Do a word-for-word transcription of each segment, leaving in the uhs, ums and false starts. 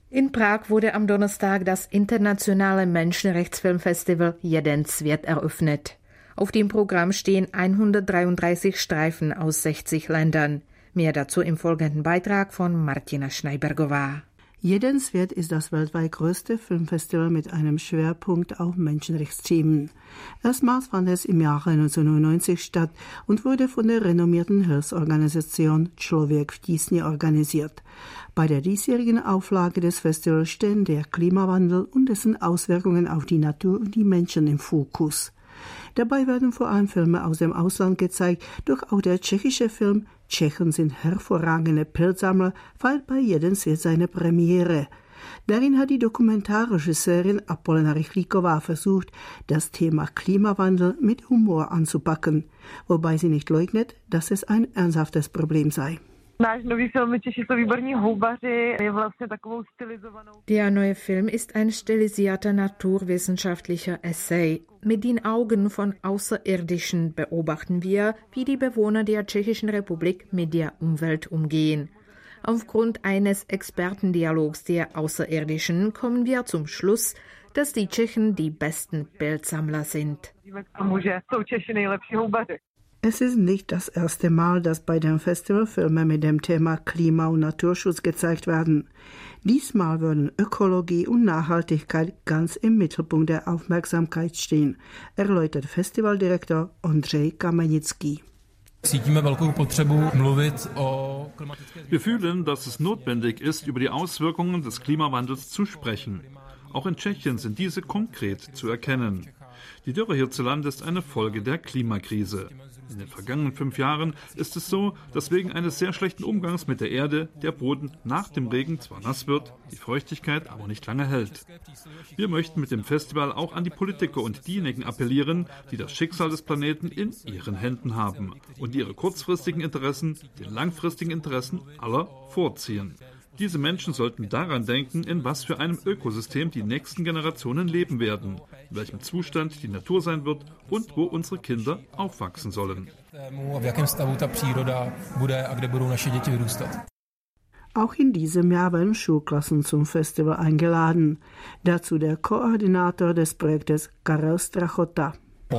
In Prag wurde am Donnerstag das internationale Menschenrechtsfilmfestival Jeden Svět eröffnet. Auf dem Programm stehen hundertdreiunddreißig Streifen aus sechzig Ländern. Mehr dazu im folgenden Beitrag von Martina Schneibergová. Jeden Svět ist das weltweit größte Filmfestival mit einem Schwerpunkt auf Menschenrechtsthemen. Erstmals fand es im Jahre neunzehnhundertneunundneunzig statt und wurde von der renommierten Hilfsorganisation Člověk v tísni organisiert. Bei der diesjährigen Auflage des Festivals stehen der Klimawandel und dessen Auswirkungen auf die Natur und die Menschen im Fokus. Dabei werden vor allem Filme aus dem Ausland gezeigt, doch auch der tschechische Film Tschechen sind hervorragende Pilzsammler feiert bei Jeden Svět seine Premiere. Darin hat die Dokumentarregisseurin Apolena Rychlíková versucht, das Thema Klimawandel mit Humor anzupacken, wobei sie nicht leugnet, dass es ein ernsthaftes Problem sei. Der neue Film ist ein stilisierter naturwissenschaftlicher Essay. Mit den Augen von Außerirdischen beobachten wir, wie die Bewohner der Tschechischen Republik mit der Umwelt umgehen. Aufgrund eines Expertendialogs der Außerirdischen kommen wir zum Schluss, dass die Tschechen die besten Bildsammler sind. Es ist nicht das erste Mal, dass bei dem Festival Filme mit dem Thema Klima- und Naturschutz gezeigt werden. Diesmal würden Ökologie und Nachhaltigkeit ganz im Mittelpunkt der Aufmerksamkeit stehen, erläutert Festivaldirektor Ondřej Kamenický. Wir fühlen, dass es notwendig ist, über die Auswirkungen des Klimawandels zu sprechen. Auch in Tschechien sind diese konkret zu erkennen. Die Dürre hierzulande ist eine Folge der Klimakrise. In den vergangenen fünf Jahren ist es so, dass wegen eines sehr schlechten Umgangs mit der Erde der Boden nach dem Regen zwar nass wird, die Feuchtigkeit aber nicht lange hält. Wir möchten mit dem Festival auch an die Politiker und diejenigen appellieren, die das Schicksal des Planeten in ihren Händen haben und ihre kurzfristigen Interessen den langfristigen Interessen aller vorziehen. Diese Menschen sollten daran denken, in was für einem Ökosystem die nächsten Generationen leben werden, in welchem Zustand die Natur sein wird und wo unsere Kinder aufwachsen sollen. Auch in diesem Jahr werden Schulklassen zum Festival eingeladen. Dazu der Koordinator des Projektes Karel Strachota.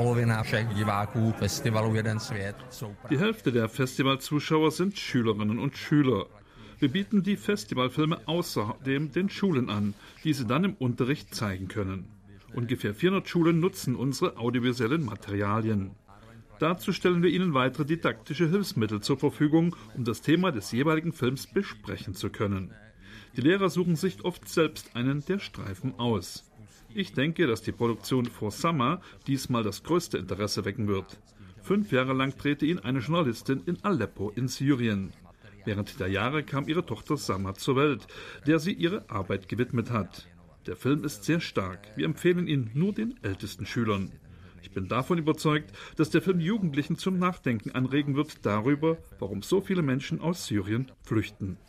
Die Hälfte der Festivalzuschauer sind Schülerinnen und Schüler. Wir bieten die Festivalfilme außerdem den Schulen an, die sie dann im Unterricht zeigen können. Ungefähr vierhundert Schulen nutzen unsere audiovisuellen Materialien. Dazu stellen wir ihnen weitere didaktische Hilfsmittel zur Verfügung, um das Thema des jeweiligen Films besprechen zu können. Die Lehrer suchen sich oft selbst einen der Streifen aus. Ich denke, dass die Produktion For Summer diesmal das größte Interesse wecken wird. Fünf Jahre lang drehte ihn eine Journalistin in Aleppo in Syrien. Während der Jahre kam ihre Tochter Sama zur Welt, der sie ihre Arbeit gewidmet hat. Der Film ist sehr stark. Wir empfehlen ihn nur den ältesten Schülern. Ich bin davon überzeugt, dass der Film Jugendlichen zum Nachdenken anregen wird darüber, warum so viele Menschen aus Syrien flüchten.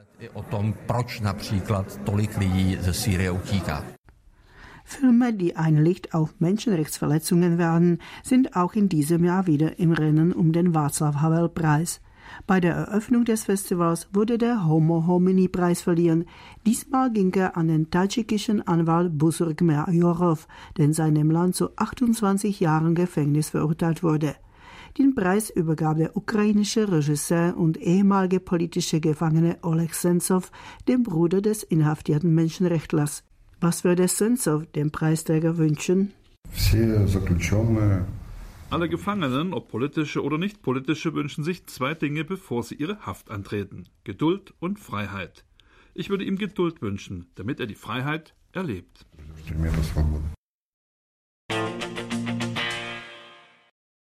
Filme, die ein Licht auf Menschenrechtsverletzungen werfen, sind auch in diesem Jahr wieder im Rennen um den Václav-Havel-Preis. Bei der Eröffnung des Festivals wurde der Homo Homini-Preis verliehen. Diesmal ging er an den tadschikischen Anwalt Buzurg Majorov, der in seinem Land zu achtundzwanzig Jahren Gefängnis verurteilt wurde. Den Preis übergab der ukrainische Regisseur und ehemalige politische Gefangene Oleg Sentsov, dem Bruder des inhaftierten Menschenrechtlers. Was würde Sentsov dem Preisträger wünschen? Alle Gefangenen, ob politische oder nicht politische, wünschen sich zwei Dinge, bevor sie ihre Haft antreten: Geduld und Freiheit. Ich würde ihm Geduld wünschen, damit er die Freiheit erlebt.